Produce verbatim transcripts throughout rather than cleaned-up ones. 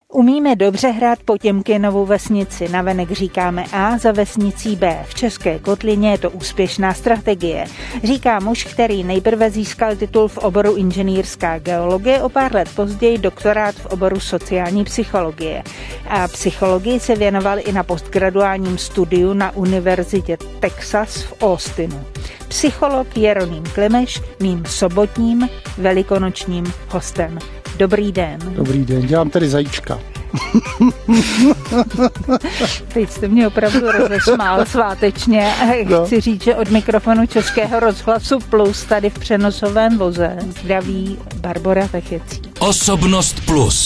Umíme dobře hrát Potěmkinovu vesnici, navenek říkáme A, za vesnicí B. V České kotlině je to úspěšná strategie. Říká muž, který nejprve získal titul v oboru inženýrská geologie, o pár let později doktorát v oboru sociální psychologie. A psychologii se věnoval i na postgraduálním studiu na univerzitě Texas v Austinu. Psycholog Jeroným Klimeš, mým sobotním velikonočním hostem. Dobrý den. Dobrý den, dělám tady zajíčka. Teď jste mě opravdu rozesmál svátečně. No. Chci říct, že od mikrofonu Českého rozhlasu Plus tady v přenosovém voze zdraví Barbora Techecí. Osobnost Plus.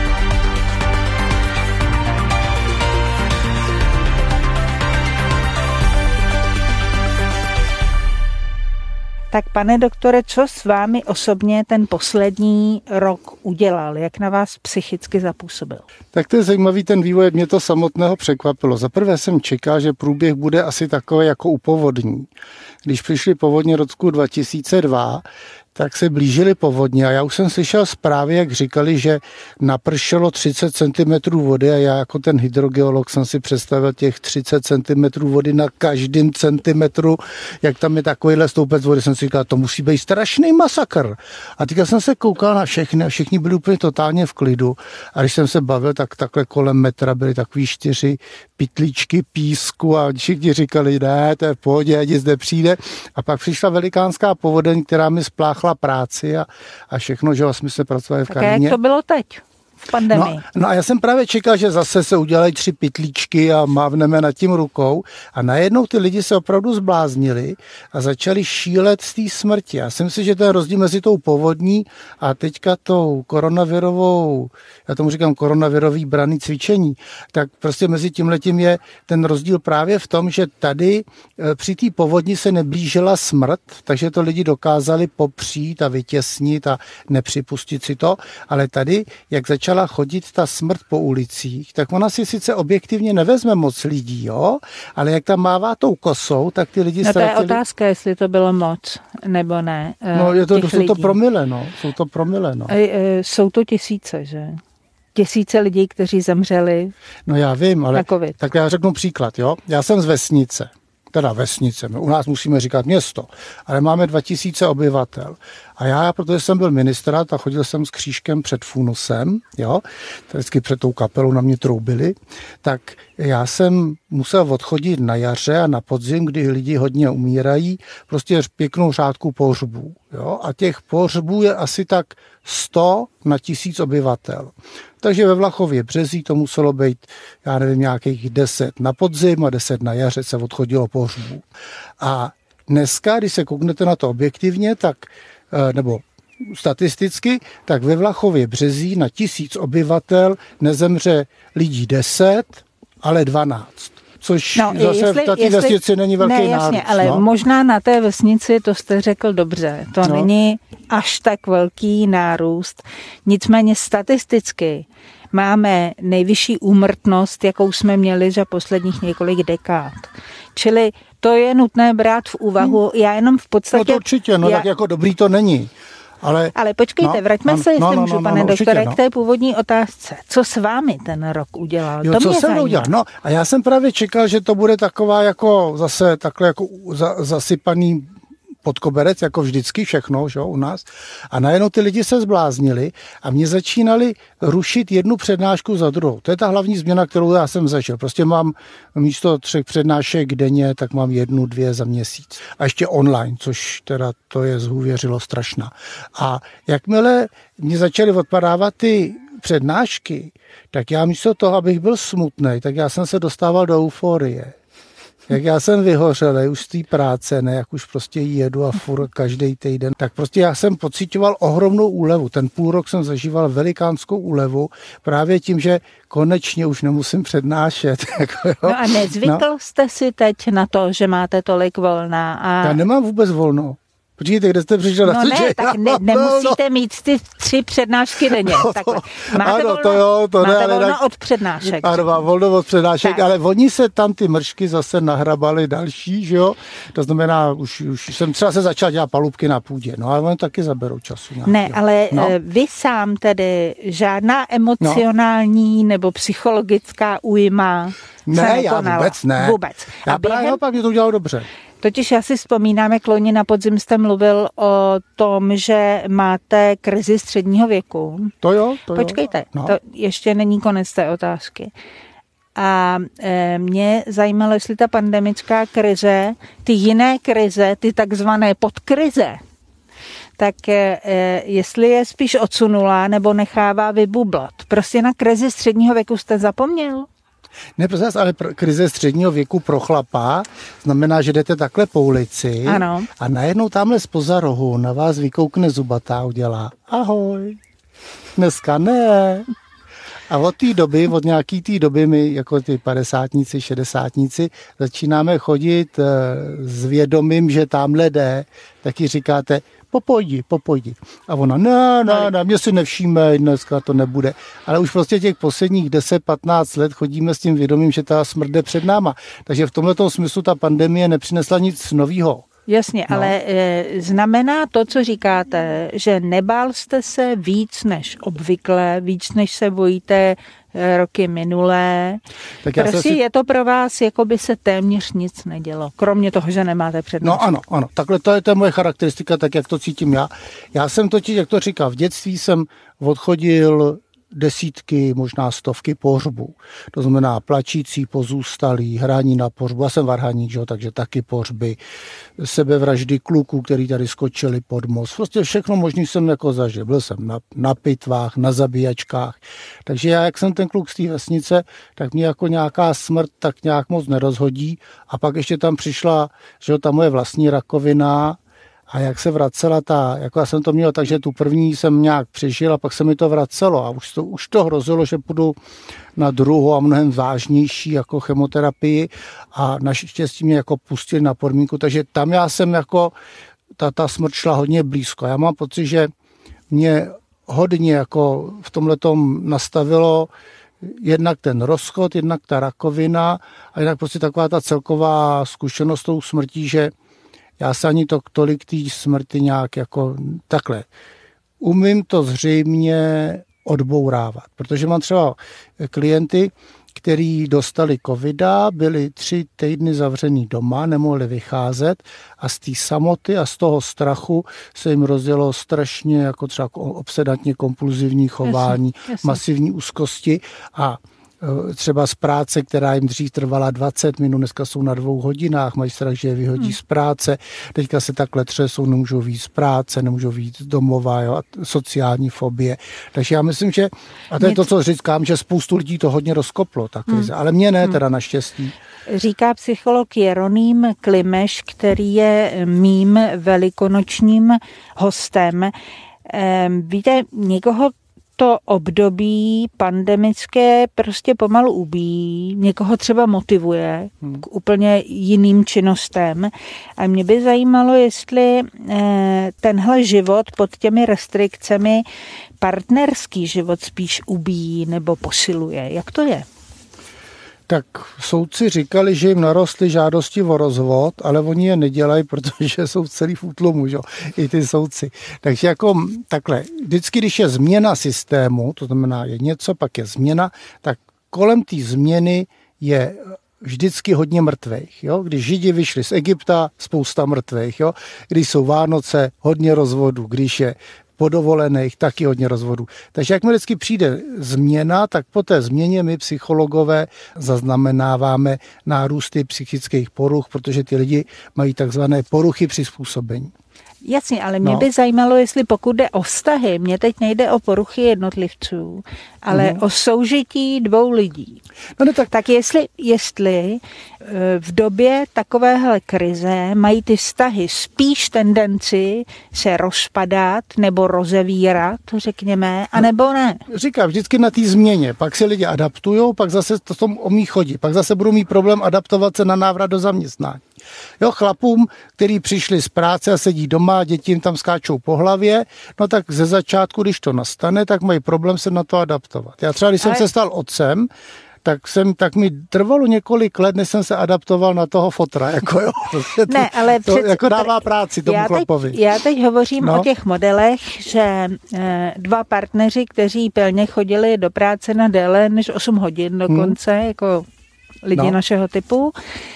Tak pane doktore, co s vámi osobně ten poslední rok udělal? Jak na vás psychicky zapůsobil? Tak to je zajímavý ten vývoj, mě to samotného překvapilo. Za prvé jsem čekal, že průběh bude asi takový jako u povodní. Když přišly povodně roku dva tisíce dva, tak se blížily povodně a já už jsem slyšel zprávy, jak říkali, že napršelo třicet centimetrů vody a já jako ten hydrogeolog jsem si představil těch třicet centimetrů vody na každém centimetru, jak tam je takovýhle stoupec vody, jsem si říkal, to musí být strašný masakr. A teďka jsem se koukal na všechny a všichni byli úplně totálně v klidu a když jsem se bavil, tak takhle kolem metra byly takový čtyři pytlíčky písku a všichni říkali, ne, to je v pohodě, nic nepřijde. A pak přišla velikánská povodeň, která mi spláchla práci a, a všechno, že jsme se pracovali v tak Karlíně. Jak to bylo teď v pandemii? No, no a já jsem právě čekal, že zase se udělají tři pytlíčky a mávneme nad tím rukou a najednou ty lidi se opravdu zbláznili a začali šílet z té smrti. Já si myslím, že ten rozdíl mezi tou povodní a teďka tou koronavirovou, já tomu říkám koronavirový branný cvičení, tak prostě mezi tímhletím je ten rozdíl právě v tom, že tady při té povodni se neblížila smrt, takže to lidi dokázali popřít a vytěsnit a nepřipustit si to, ale tady, jak začala chodit ta smrt po ulicích, tak ona si sice objektivně nevezme moc lidí, jo, ale jak tam mává tou kosou, tak ty lidi no ztratili... to je otázka, jestli to bylo moc, nebo ne. No, je to, jsou lidí. to promile, no. Jsou to promile, no. E, e, jsou to tisíce, že? Tisíce lidí, kteří zemřeli. No já vím, ale... na covid. Tak já řeknu příklad, jo. Já jsem z vesnice. Teda vesnice, u nás musíme říkat město, ale máme dva tisíce obyvatel. A já, protože jsem byl ministrát a chodil jsem s křížkem před funusem, jo, vždycky před tou kapelou na mě troubili, tak já jsem musel odchodit na jaře a na podzim, kdy lidi hodně umírají, prostě pěknou řádku pohřbů. Jo, a těch pohřbů je asi tak sto na tisíc obyvatel. Takže ve Vlachově Březí to muselo být, já nevím, nějakých deset na podzim a deset na jaře se odchodilo pohřbů. A dneska, když se kouknete na to objektivně, tak, nebo statisticky, tak ve Vlachově Březí na tisíc obyvatel nezemře lidí deset, ale dvanáct. Což no, zase jestli, v té vesnici není velký ne, jasně, nárůst. Ale no. možná na té vesnici, to jste řekl dobře, to no. není až tak velký nárůst. Nicméně statisticky máme nejvyšší úmrtnost, jakou jsme měli za posledních několik dekád. Čili to je nutné brát v úvahu. Hmm. Já jenom v podstatě... No to určitě, no já... tak jako dobrý to není. Ale, Ale počkejte, no, vraťme no, se, jestli no, no, můžu, no, pane no, doktore, určitě, no. k té původní otázce. Co s vámi ten rok udělal? Jo, to co mě jsem udělal? No a já jsem právě čekal, že to bude taková jako zase takhle jako za, zasypaný pod koberec, jako vždycky všechno, že, u nás. A najednou ty lidi se zbláznili a mě začínali rušit jednu přednášku za druhou. To je ta hlavní změna, kterou já jsem zažil. Prostě mám místo třech přednášek denně, tak mám jednu, dvě za měsíc. A ještě online, což teda to je zhůvěřilo strašná. A jakmile mě začaly odpadávat ty přednášky, tak já místo toho, abych byl smutnej, tak já jsem se dostával do euforie. Jak já jsem vyhořelej už z té práce, ne, jak už prostě jedu a furt každý týden, tak prostě já jsem pociťoval ohromnou úlevu. Ten půl rok jsem zažíval velikánskou úlevu právě tím, že konečně už nemusím přednášet. Jako, jo. No a nezvykl no. jste si teď na to, že máte tolik volna? A... Já nemám vůbec volno. Počkejte, kde jste přišel no na to, ne, že tak ne, nemusíte mít ty tři přednášky denně. No to, máte ano, volno, to jo, to máte ne, volno tak, od přednášek. Ano, mám volno od přednášek, tak. Ale oni se tam ty mršky zase nahrabali další, že jo? To znamená, už, už jsem třeba se začal dělat palubky na půdě, no ale oni taky zaberou času. Nějak, ne, jo. ale no. Vy sám tedy žádná emocionální no. nebo psychologická újma Ne, já vůbec ne. Vůbec. Já A během... právě naopak mě to udělalo dobře. Totiž já si vzpomínám, jak loni na podzim jste mluvil o tom, že máte krizi středního věku. To jo, to Počkejte, jo. No. to ještě není konec té otázky. A e, mě zajímalo, jestli ta pandemická krize, ty jiné krize, ty takzvané podkrize, tak e, jestli je spíš odsunula nebo nechává vybublat. Prostě na krizi středního věku jste zapomněl? Ne, prostě, ale krize středního věku pro chlapa znamená, že jdete takhle po ulici ano. a najednou tamhle zpoza rohu na vás vykoukne zubatá, udělá ahoj, dneska ne. A od té doby, od nějaký té doby my jako ty padesátníci, šedesátníci začínáme chodit e, s vědomím, že tamhle jde, taky říkáte popojdi, popojdi. A ona, ne, ne, ne, mě si nevšíme, dneska to nebude. Ale už prostě těch posledních deset patnáct let chodíme s tím vědomím, že ta smrt jde před náma. Takže v tomhletom smyslu ta pandemie nepřinesla nic novýho. Jasně, no. ale e, znamená to, co říkáte, že nebál jste se víc než obvykle, víc než se bojíte e, roky minulé. Tak prostě si... je to pro vás, jako by se téměř nic nedělo, kromě toho, že nemáte přednášku. No ano, ano, takhle to je, to je moje charakteristika, tak jak to cítím já. Já jsem totiž, jak to říká, v dětství jsem odchodil desítky, možná stovky pohřbů. To znamená plačící, pozůstalí, hraní na pohřbu. Já jsem varhaník, že? Takže taky pohřby, sebevraždy kluků, který tady skočili pod most. Prostě všechno možný jsem jako zažil. Byl jsem na, na pitvách, na zabíjačkách. Takže já, jak jsem ten kluk z té vesnice, tak mě jako nějaká smrt tak nějak moc nerozhodí. A pak ještě tam přišla, že ta moje vlastní rakovina. A jak se vracela ta, jako já jsem to měl, takže tu první jsem nějak přežil a pak se mi to vracelo a už to, už to hrozilo, že půjdu na druhou a mnohem vážnější jako chemoterapii a naštěstí mě jako pustili na podmínku, takže tam já jsem jako, ta, ta smrt šla hodně blízko. Já mám pocit, že mě hodně jako v tomhletom nastavilo jednak ten rozchod, jednak ta rakovina a jednak prostě taková ta celková zkušenost tou smrtí, že já se ani to tolik té smrti nějak jako takhle. Umím to zřejmě odbourávat, protože mám třeba klienty, kteří dostali covida, byli tři týdny zavřený doma, nemohli vycházet a z té samoty a z toho strachu se jim rozdělo strašně jako třeba obsedantně kompulzivní chování, jasně, jasně. masivní úzkosti a třeba z práce, která jim dřív trvala dvacet minut, dneska jsou na dvou hodinách, mají strach, že je vyhodí hmm. z práce, teďka se takhle třesou, nemůžou víc z práce, nemůžou víc z domova, jo, sociální fobie. Takže já myslím, že, a to je to, co říkám, že spoustu lidí to hodně rozkoplo, ta krize, hmm. ale mě ne, teda naštěstí. Říká psycholog Jeroným Klimeš, který je mým velikonočním hostem. Víte, někoho to období pandemické prostě pomalu ubíjí, někoho třeba motivuje k úplně jiným činnostem. A mě by zajímalo, jestli tenhle život pod těmi restrikcemi partnerský život spíš ubíjí nebo posiluje. Jak to je? Tak soudci říkali, že jim narostly žádosti o rozvod, ale oni je nedělají, protože jsou celý v útlumu, že? I ty soudci. Takže jako takhle, vždycky, když je změna systému, to znamená je něco, pak je změna, tak kolem té změny je vždycky hodně mrtvejch. Jo? Když Židi vyšli z Egypta, spousta mrtvejch. Jo? Když jsou Vánoce, hodně rozvodů. Když je po dovolených, taky hodně rozvodů. Takže jakmile vždycky přijde změna, tak po té změně my psychologové zaznamenáváme nárůsty psychických poruch, protože ty lidi mají takzvané poruchy přizpůsobení. Jasně, ale mě no. by zajímalo, jestli pokud jde o vztahy, mě teď nejde o poruchy jednotlivců, ale mm. o soužití dvou lidí. No ne, tak... tak jestli, jestli v době takovéhle krize mají ty vztahy spíš tendenci se rozpadat nebo rozevírat, řekněme, anebo ne? Říkám, vždycky na té změně. Pak se lidi adaptujou, pak zase to tom omí chodí. Pak zase budou mít problém adaptovat se na návrat do zaměstnání. Jo, chlapům, který přišli z práce a sedí doma, děti jim tam skáčou po hlavě, no tak ze začátku, když to nastane, tak mají problém se na to adaptovat. Já třeba, když jsem Ale... se stal otcem, tak jsem, tak mi trvalo několik let, než jsem se adaptoval na toho fotra, jako jo. To, ne, ale to před, jako dává práci tomu já chlapovi. Teď, já teď hovořím no. o těch modelech, že e, dva partneři, kteří pilně chodili do práce na déle než osm hodin dokonce, hmm. jako lidi no. našeho typu,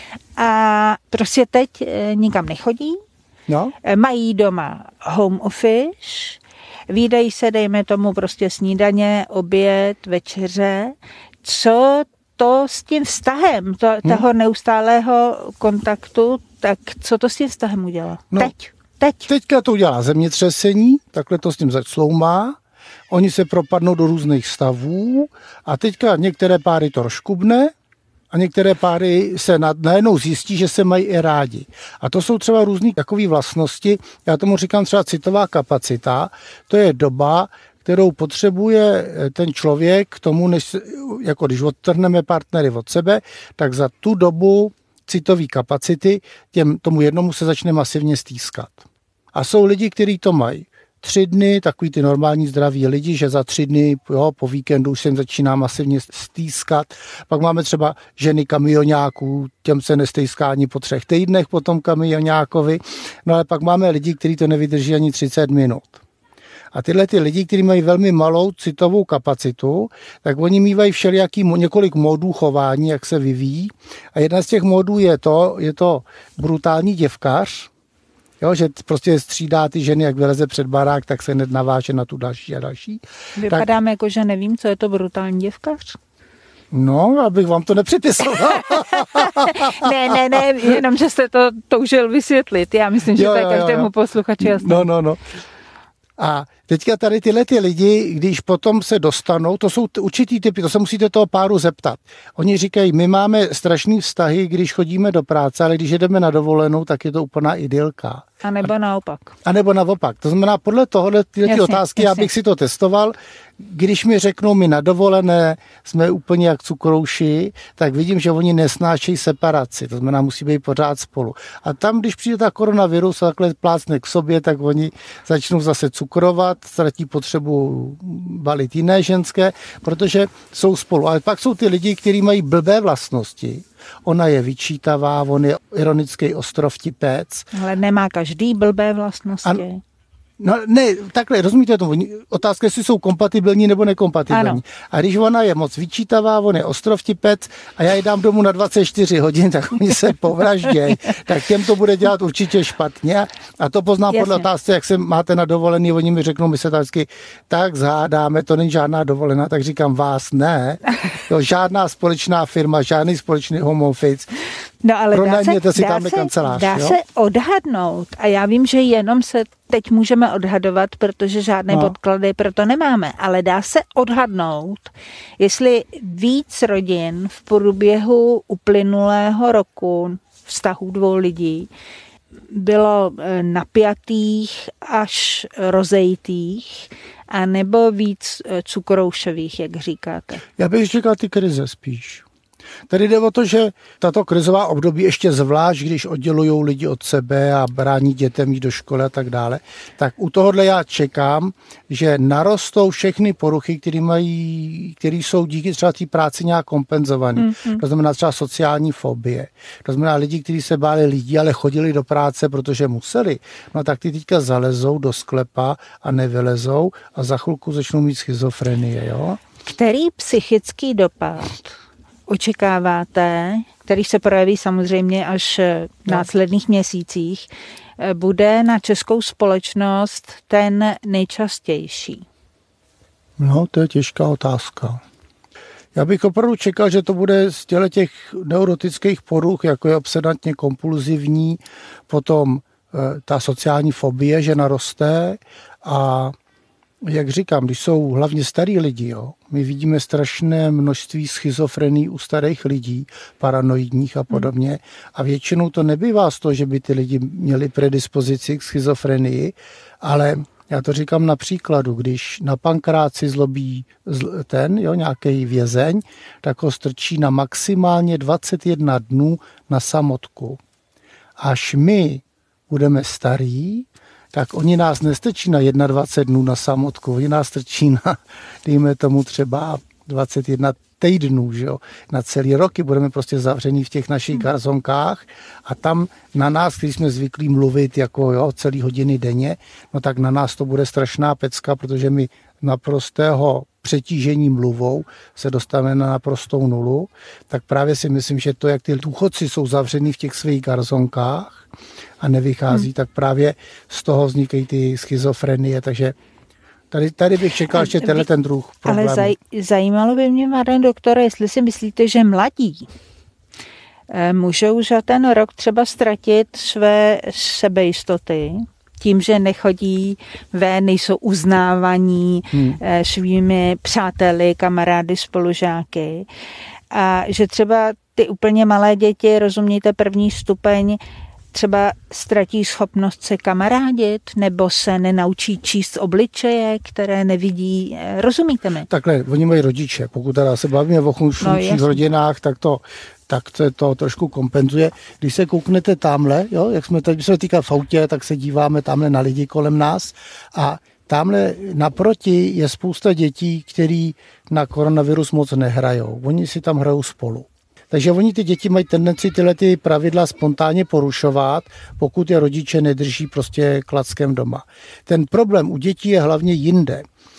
a prostě teď e, nikam nechodí, no. e, mají doma home office, vídají se, dejme tomu prostě snídaně, oběd, večeře. Co to s tím vztahem, to, hmm. toho neustálého kontaktu, tak co to s tím vztahem udělá? No, teď, teď. Teďka to udělá zemětřesení, takhle to s tím začloumá, oni se propadnou do různých stavů a teďka některé páry to rozkubne a některé páry se najednou zjistí, že se mají i rádi. A to jsou třeba různé takové vlastnosti, já tomu říkám třeba citová kapacita, to je doba, kterou potřebuje ten člověk k tomu, než, jako když odtrhneme partnery od sebe, tak za tu dobu citové kapacity těm, tomu jednomu se začne masivně stýskat. A jsou lidi, kteří to mají tři dny, takový ty normální zdraví lidi, že za tři dny jo, po víkendu už se jim začíná masivně stýskat. Pak máme třeba ženy kamionáků, těm se nestýská ani po třech týdnech po tom kamionákovi. No ale pak máme lidi, kteří to nevydrží ani třicet minut. A tyhle ty lidi, kteří mají velmi malou citovou kapacitu, tak oni mývají všelijaký několik módů chování, jak se vyvíjí. A jedna z těch módů je to, je to brutální děvkař, jo, že prostě střídá ty ženy, jak vyleze před barák, tak se hned naváže na tu další a další. Vypadáme tak, jako, že nevím, co je to brutální děvkař. No, abych vám to nepřipisoval. ne, ne, ne, jenom, že jste to toužil vysvětlit. Já myslím, že jo, to je každému jo, jo. posluchači jasné. No, no, no. A teďka tady tyhle ty lidi, když potom se dostanou, to jsou určitý typy, to se musíte toho páru zeptat. Oni říkají, my máme strašný vztahy, když chodíme do práce, ale když jedeme na dovolenou, tak je to úplná idylka. A nebo naopak. A nebo naopak. To znamená, podle tohohle tyhle jasně, otázky, jasně. já bych si to testoval. Když mi řeknou, my na dovolené jsme úplně jak cukrouši, tak vidím, že oni nesnášejí separaci. To znamená, musí být pořád spolu. A tam, když přijde ta koronavirus a takhle plácne k sobě, tak oni začnou zase cukrovat, ztratí potřebu balit jiné ženské, protože jsou spolu. Ale pak jsou ty lidi, kteří mají blbé vlastnosti. Ona je vyčítavá, on je ironický ostrovtipec. Ale nemá každý blbé vlastnosti. A, no ne, takhle, rozumíte tomu, otázka, jestli jsou kompatibilní nebo nekompatibilní. Ano. A když ona je moc vyčítavá, on je ostrovtipec a já ji dám domů na dvacet čtyři hodin, tak oni se povraždějí, tak těm to bude dělat určitě špatně. A to poznám Jasně. podle otázky, jak se máte na dovolený, oni mi řeknou, my se tak vždycky tak zhádáme, to není žádná dovolená, tak říkám, vás ne. Jo, žádná společná firma, žádný společný home office. No ale dá se, si dá, se, kancelář, dá se odhadnout a já vím, že jenom se teď můžeme odhadovat, protože žádné no. podklady pro to nemáme, ale dá se odhadnout, jestli víc rodin v průběhu uplynulého roku vztahů dvou lidí bylo napjatých až rozejtých, a nebo víc cukroušových, jak říkáte? Já bych říkal ty krize spíš. Tady jde o to, že tato krizová období ještě zvlášť, když oddělují lidi od sebe a brání dětem jít do školy a tak dále, tak u tohohle já čekám, že narostou všechny poruchy, které mají, které jsou díky třeba té práci nějak kompenzované. Mm-hmm. To znamená třeba sociální fobie. To znamená lidi, kteří se báli lidí, ale chodili do práce, protože museli. No tak ty teďka zalezou do sklepa a nevylezou a za chvilku začnou mít schizofrenie, jo? Který psychický dopad očekáváte, který se projeví samozřejmě až v následných měsících, bude na českou společnost ten nejčastější? No, to je těžká otázka. Já bych opravdu čekal, že to bude z těch neurotických poruch, jako je obsedantně kompulzivní, potom ta sociální fobie, že naroste a jak říkám, když jsou hlavně starý lidi, jo, my vidíme strašné množství schizofrení u starých lidí, paranoidních a podobně. A většinou to nebývá z toho, že by ty lidi měli predispozici k schizofrenii, ale já to říkám na příkladu, když na pankráci zlobí ten, jo, nějaký vězeň, tak ho strčí na maximálně dvacet jedna dnů na samotku. až my budeme starí, tak oni nás nestrčí na dvacet jedna dnů na samotku, oni nás strčí na, dejme tomu třeba dvacet jedna týdnů, že jo? Na celý roky budeme prostě zavřený v těch našich garzonkách a tam na nás, když jsme zvyklí mluvit jako jo, celý hodiny denně, no tak na nás to bude strašná pecka, protože my naprostého přetížení mluvou se dostaneme na naprostou nulu, tak právě si myslím, že to, jak ty důchodci jsou zavřený v těch svých garzonkách a nevychází, hmm. tak právě z toho vznikají ty schizofrenie, takže Tady, tady bych čekal, že tenhle ten druh problémů. Ale zaj, zajímalo by mě, pane doktore, jestli si myslíte, že mladí můžou za ten rok třeba ztratit své sebejistoty tím, že nechodí ven, nejsou uznávaní hmm. svými přáteli, kamarády, spolužáky a že třeba ty úplně malé děti, rozumějte první stupeň, třeba ztratí schopnost se kamarádit, nebo se nenaučí číst obličeje, které nevidí. Rozumíte mi? Takhle, oni mají rodiče. Pokud teda se bavíme o funkčních no, rodinách, tak to, tak to, to trošku kompenzuje. Když se kouknete tamhle, jo, jak jsme teď se týká v autě, tak se díváme tamhle na lidi kolem nás a tamhle naproti je spousta dětí, který na koronavirus moc nehrajou. Oni si tam hrajou spolu. Takže oni ty děti mají tendenci tyhle ty pravidla spontánně porušovat, pokud je rodiče nedrží prostě klackem doma. Ten problém u dětí je hlavně jinde.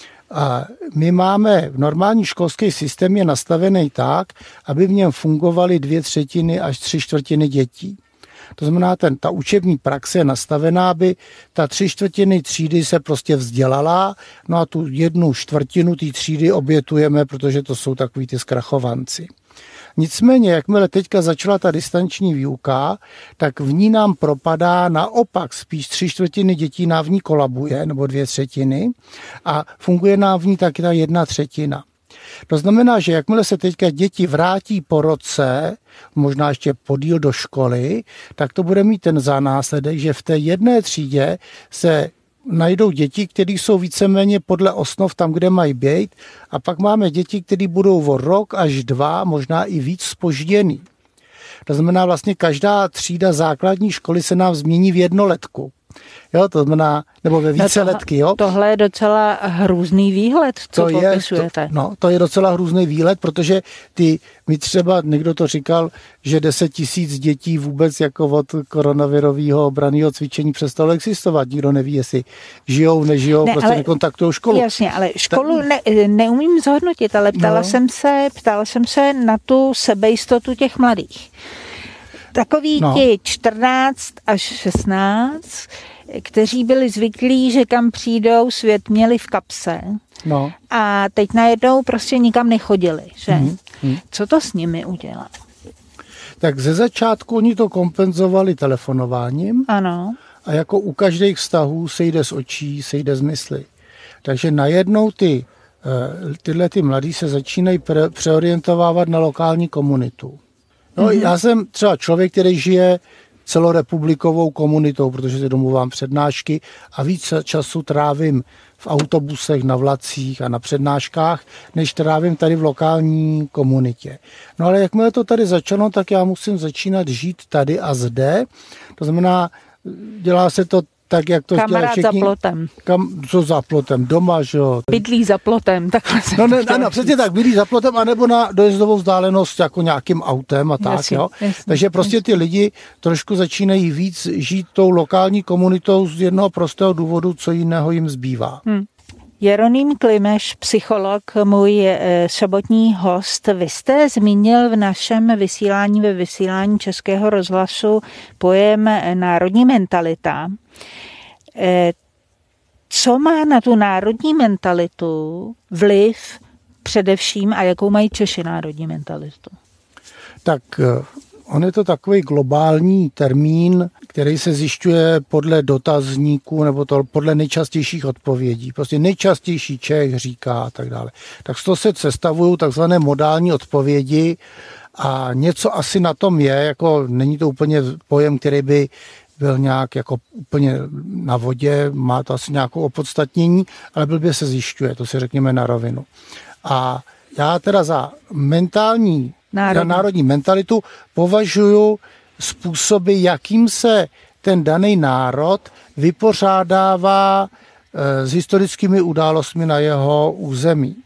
A my máme, v normální školský systém je nastavený tak, aby v něm fungovaly dvě třetiny až tři čtvrtiny dětí. To znamená, ten, ta učební praxe je nastavená, aby ta tři čtvrtiny třídy se prostě vzdělala, no a tu jednu čtvrtinu té třídy obětujeme, protože to jsou takový ty zkrachovanci. Nicméně, jakmile teďka začala ta distanční výuka, tak v ní nám propadá naopak spíš tři čtvrtiny dětí nám v ní kolabuje, nebo dvě třetiny, a funguje nám v ní taky ta jedna třetina. To znamená, že jakmile se teďka děti vrátí po roce, možná ještě podíl do školy, tak to bude mít ten zánásledek, že v té jedné třídě se najdou děti, které jsou víceméně podle osnov tam, kde mají být, a pak máme děti, které budou o rok až dva, možná i víc zpožděný. To znamená, vlastně každá třída základní školy se nám změní v jednoletku. Jo, to znamená, nebo ve víceletky, jo. Tohle je docela hrůzný výhled, co to popisujete. Je, to, no, to je docela hrůzný výhled, protože ty, mi třeba, někdo to říkal, že deset tisíc dětí vůbec jako od koronavirového obranného cvičení přestalo existovat. Nikdo neví, jestli žijou, nežijou, ne, prostě ale, nekontaktujou školu. Jasně, ale školu ne, neumím zhodnotit, ale ptala, no. jsem se, ptala jsem se na tu sebejistotu těch mladých. Takový no. ti čtrnáct až šestnáct, kteří byli zvyklí, že kam přijdou, svět měli v kapse. No. A teď najednou prostě nikam nechodili, že? Hmm. Hmm. Co to s nimi udělá? Tak ze začátku oni to kompenzovali telefonováním. Ano. A jako u každých vztahů se jde z očí, se jde z mysli. Takže najednou ty, tyhle ty mladí se začínají pre, přeorientovávat na lokální komunitu. No, mm-hmm. Já jsem třeba člověk, který žije celorepublikovou komunitou, protože si domluvám přednášky a víc času trávím v autobusech, na vlacích a na přednáškách, než trávím tady v lokální komunitě. No ale jakmile to tady začalo, tak já musím začínat žít tady a zde. To znamená, dělá se to tak, jak to kamarád všichni, za plotem. Kam, co za plotem? Doma, že jo? Bydlí za plotem, takhle se No ne, ano, přesně tak, bydlí za plotem, anebo na dojezdovou vzdálenost jako nějakým autem a tak, jasně, jo? Jasně, Takže prostě ty lidi trošku začínají víc žít tou lokální komunitou z jednoho prostého důvodu, co jiného jim zbývá. Hmm. Jeroným Klimeš, psycholog, můj e, sobotní host. Vy jste zmínil v našem vysílání, ve vysílání Českého rozhlasu pojem národní mentalita. E, co má na tu národní mentalitu vliv především a jakou mají Češi národní mentalitu? Tak on je to takový globální termín, který se zjišťuje podle dotazníků nebo to podle nejčastějších odpovědí. Prostě nejčastější Čech říká a tak dále. Tak z toho se sestavují takzvané modální odpovědi a něco asi na tom je, jako není to úplně pojem, který by byl nějak jako úplně na vodě, má to asi nějakou opodstatnění, ale blbě se zjišťuje, to si řekněme na rovinu. A já teda za mentální Národní. národní mentalitu považuji způsoby, jakým se ten daný národ vypořádává s historickými událostmi na jeho území.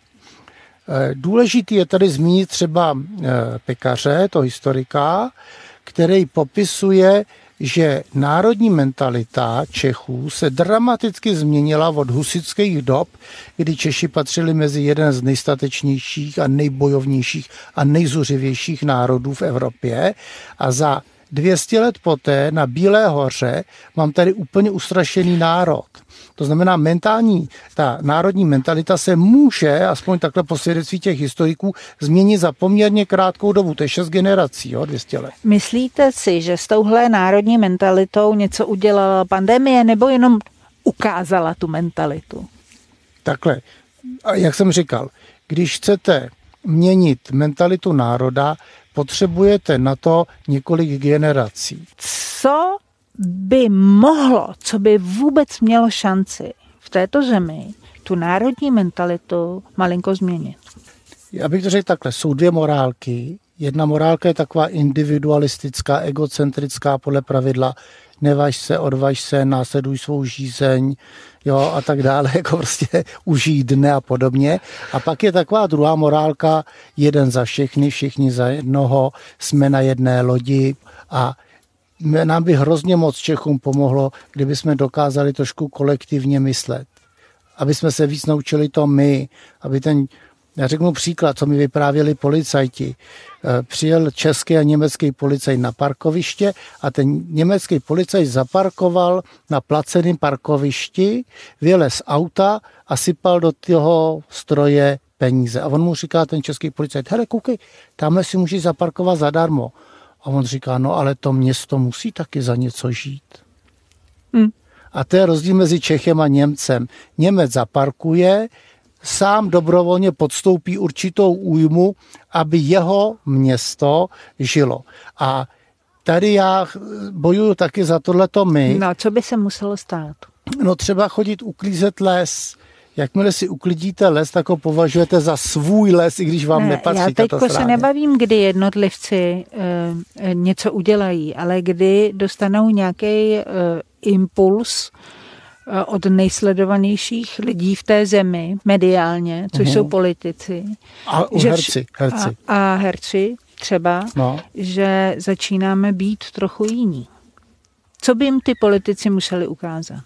Důležitý je tady zmínit třeba Pekaře, to historika, který popisuje, že národní mentalita Čechů se dramaticky změnila od husitských dob, kdy Češi patřili mezi jeden z nejstatečnějších a nejbojovnějších a nejzuřivějších národů v Evropě. A za dvě stě let poté na Bílé hoře mám tady úplně ustrašený národ. To znamená, mentální, ta národní mentalita se může, aspoň takhle po svědectví těch historiků, změnit za poměrně krátkou dobu. To je šest generací, jo, dvě stě let. Myslíte si, že s touhle národní mentalitou něco udělala pandemie, nebo jenom ukázala tu mentalitu? Takhle, a jak jsem říkal, když chcete měnit mentalitu národa, potřebujete na to několik generací. Co by mohlo, co by vůbec mělo šanci v této zemi tu národní mentalitu malinko změnit? Já bych to řekl takhle, jsou dvě morálky. Jedna morálka je taková individualistická, egocentrická podle pravidla nevaž se, odvaž se, následuj svou žízeň, jo, a tak dále, jako prostě užij dne a podobně. A pak je taková druhá morálka, jeden za všechny, všichni za jednoho, jsme na jedné lodi a nám by hrozně moc Čechům pomohlo, kdyby jsme dokázali trošku kolektivně myslet. Aby jsme se víc naučili to my, aby ten, já řeknu příklad, co mi vyprávěli policajti. Přijel český a německý policajt na parkoviště a ten německý policajt zaparkoval na placeném parkovišti, vylez z auta a sypal do toho stroje peníze. A on mu říká, ten český policajt, hele, koukej, tamhle si můžeš zaparkovat zadarmo. A on říká, no ale to město musí taky za něco žít. Hmm. A to je rozdíl mezi Čechem a Němcem. Němec zaparkuje, sám dobrovolně podstoupí určitou újmu, aby jeho město žilo. A tady já bojuju taky za tohleto my. No, co by se muselo stát? No třeba chodit uklízet les. Jakmile si uklidíte les, tak ho považujete za svůj les, i když vám ne, nepatří. Já teďko se nebavím, kdy jednotlivci e, něco udělají, ale kdy dostanou nějaký e, impuls e, od nejsledovanějších lidí v té zemi, mediálně, což uhum. jsou politici. A že, herci. herci. A, a herci třeba, no. že začínáme být trochu jiní. Co by jim ty politici museli ukázat?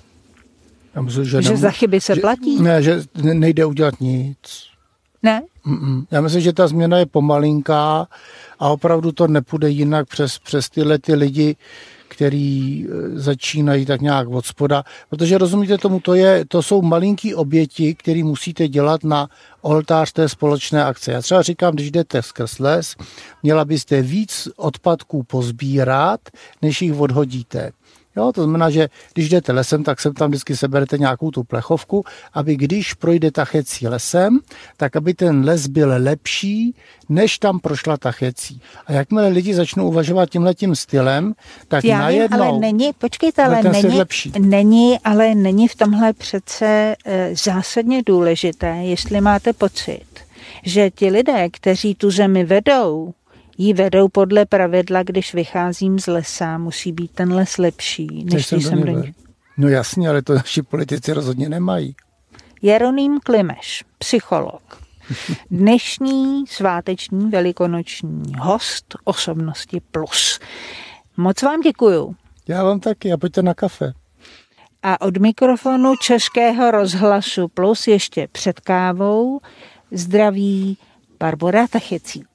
Já myslím, že, že nem, za chyby se že, platí? Ne, že nejde udělat nic. Ne? Mm-mm. Já myslím, že ta změna je pomalinká a opravdu to nepůjde jinak přes, přes tyhle ty lidi, který začínají tak nějak od spoda. Protože rozumíte tomu, to, je, to jsou malinký oběti, které musíte dělat na oltář té společné akce. Já třeba říkám, když jdete skrz les, měla byste víc odpadků pozbírat, než jich odhodíte. Jo, to znamená, že když jdete lesem, tak sem tam vždycky seberete nějakou tu plechovku, aby když projde tachecí lesem, tak aby ten les byl lepší, než tam prošla tachecí. A jakmile lidi začnou uvažovat tímhletím stylem, tak Já najednou... Vím, ale není, počkejte, ale není, není, ale není v tomhle přece e, zásadně důležité, jestli máte pocit, že ti lidé, kteří tu zemi vedou, jí vedou podle pravidla, když vycházím z lesa, musí být ten les lepší, než když jsem do něj. No jasně, ale to naši politici rozhodně nemají. Jeroným Klimeš, psycholog, dnešní sváteční velikonoční host Osobnosti Plus. Moc vám děkuju. Já vám taky, a pojďte na kafe. A od mikrofonu Českého rozhlasu Plus ještě před kávou zdraví Barbora Tachecík.